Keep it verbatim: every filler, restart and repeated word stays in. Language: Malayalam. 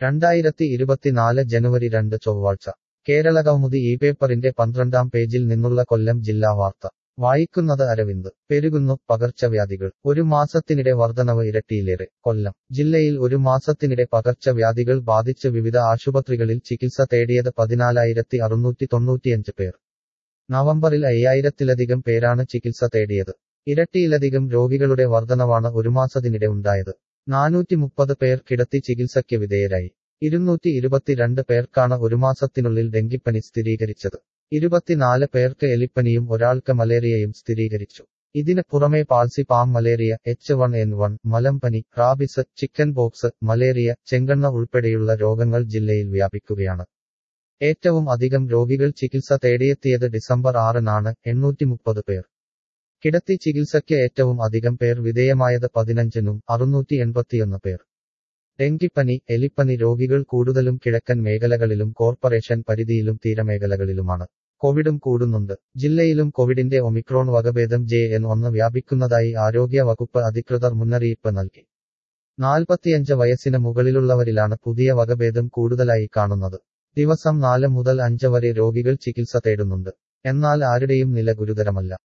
രണ്ടായിരത്തി ഇരുപത്തിനാല് ജനുവരി രണ്ട് ചൊവ്വാഴ്ച കേരളകൗമുദി ഈ പേപ്പറിന്റെ പന്ത്രണ്ടാം പേജിൽ നിന്നുള്ള കൊല്ലം ജില്ലാ വാർത്ത വായിക്കുന്നത് അരവിന്ദ്. പെരുകുന്നു പകർച്ചവ്യാധികൾ. ഒരു മാസത്തിനിടെ വർധനവ് ഇരട്ടിയിലേറെ. കൊല്ലം ജില്ലയിൽ ഒരു മാസത്തിനിടെ പകർച്ചവ്യാധികൾ ബാധിച്ച് വിവിധ ആശുപത്രികളിൽ ചികിത്സ തേടിയത് പതിനാലായിരത്തി അറുന്നൂറ്റി തൊണ്ണൂറ്റിയഞ്ച് പേർ. നവംബറിൽ അയ്യായിരത്തിലധികം പേരാണ് ചികിത്സ തേടിയത്. ഇരട്ടിയിലധികം രോഗികളുടെ വർധനവാണ് ഒരു മാസത്തിനിടെ ഉണ്ടായത്. നാനൂറ്റി മുപ്പത് പേർ കിടത്തി ചികിത്സയ്ക്ക് വിധേയരായി. ഇരുന്നൂറ്റി ഇരുപത്തിരണ്ട് പേർക്കാണ് ഒരു മാസത്തിനുള്ളിൽ ഡെങ്കിപ്പനി സ്ഥിരീകരിച്ചത്. ഇരുപത്തിനാല് പേർക്ക് എലിപ്പനിയും ഒരാൾക്ക് മലേറിയയും സ്ഥിരീകരിച്ചു. ഇതിന് പുറമെ falciparum malaria, H one N one, മലമ്പനി, റാബിസ്, ചിക്കൻ പോക്സ്, മലേറിയ, ചെങ്കണ്ണ ഉൾപ്പെടെയുള്ള രോഗങ്ങൾ ജില്ലയിൽ വ്യാപിക്കുകയാണ്. ഏറ്റവും അധികം രോഗികൾ ചികിത്സ തേടിയെത്തിയത് ഡിസംബർ ആറിനാണ്, എണ്ണൂറ്റി മുപ്പത് പേർ. കിടത്തി ചികിത്സയ്ക്ക് ഏറ്റവും അധികം പേർ വിധേയമായത് പതിനഞ്ചിനും അറുന്നൂറ്റി എൺപത്തിയൊന്ന് പേർ. ഡെങ്കിപ്പനി, എലിപ്പനി രോഗികൾ കൂടുതലും കിഴക്കൻ മേഖലകളിലും കോർപ്പറേഷൻ പരിധിയിലും തീരമേഖലകളിലുമാണ്. കോവിഡും കൂടുന്നുണ്ട്. ജില്ലയിലും കോവിഡിന്റെ ഒമിക്രോൺ വകഭേദം ജെ എൻ ഒന്ന് വ്യാപിക്കുന്നതായി ആരോഗ്യ വകുപ്പ് അധികൃതർ മുന്നറിയിപ്പ് നൽകി. നാൽപ്പത്തിയഞ്ച് വയസ്സിന് മുകളിലുള്ളവരിലാണ് പുതിയ വകഭേദം കൂടുതലായി കാണുന്നത്. ദിവസം നാല് മുതൽ അഞ്ച് വരെ രോഗികൾ ചികിത്സ തേടുന്നുണ്ട്. എന്നാൽ ആരുടെയും നില ഗുരുതരമല്ല.